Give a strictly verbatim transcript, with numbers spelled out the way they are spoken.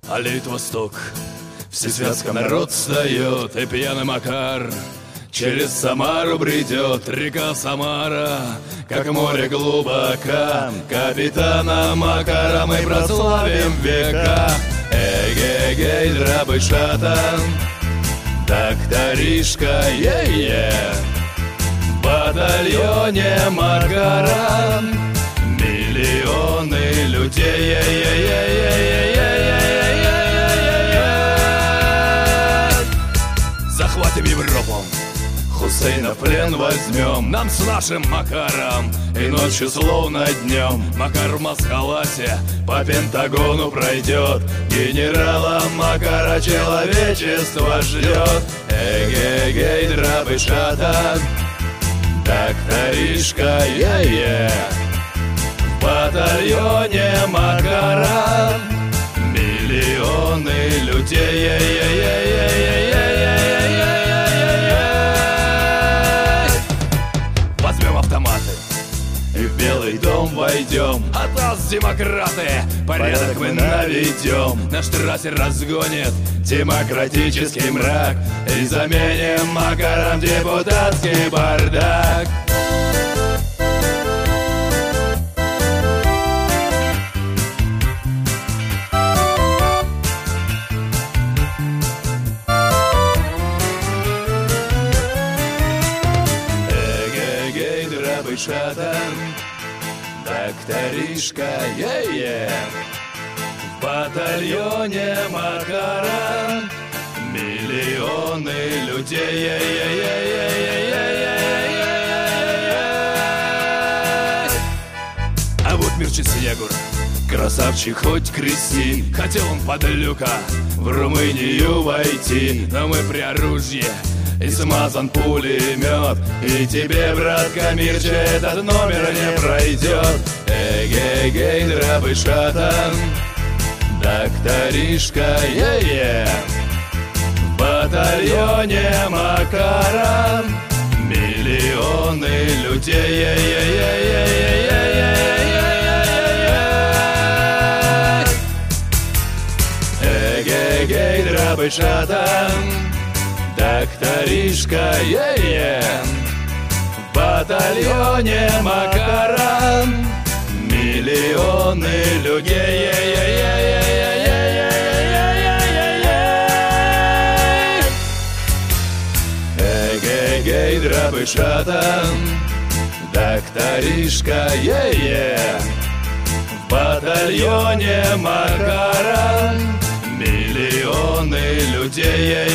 Аллеет восток, всесвятска народ встает, и пьяный Макар через Самару бредет. Река Самара, как море глубока, капитана Макара мы прославим века. Эгегей, драбы шатан, докторишка, е-е, в батальоне Макара миллионы людей, захватим Европу, Хусейна в плен возьмем, нам с нашим Макаром и ночью словно днем. Макар в маскалате по Пентагону пройдет, генерала Макара человечество ждет. Эгегей, драбы шатан, докторишка, е-е, в батальоне Макара миллионы людей. Возьмем автоматы и в Белый дом войдем. От нас, демократы, порядок мы наведем. Наш трассер разгонит демократический мрак и заменим Макаром депутатский бардак. Шатан, докторишка, е-е, в батальоне Макара миллионы людей. А вот Мирчиц Егор, красавчик хоть крести, хотел он под люка в Румынию войти, но мы при оружии и смазан пулемет, и тебе, братка Мирча, этот номер не пройдет. Эгегей, драбы шатан, докторишка, е-е, в батальоне Макара миллионы людей. Эгегей, драбы шатан, докторишка, е-е, в батальоне Макара миллионы людей. Эгегей, драбы шатан, докторишка, е-е, в батальоне Макара миллионы людей.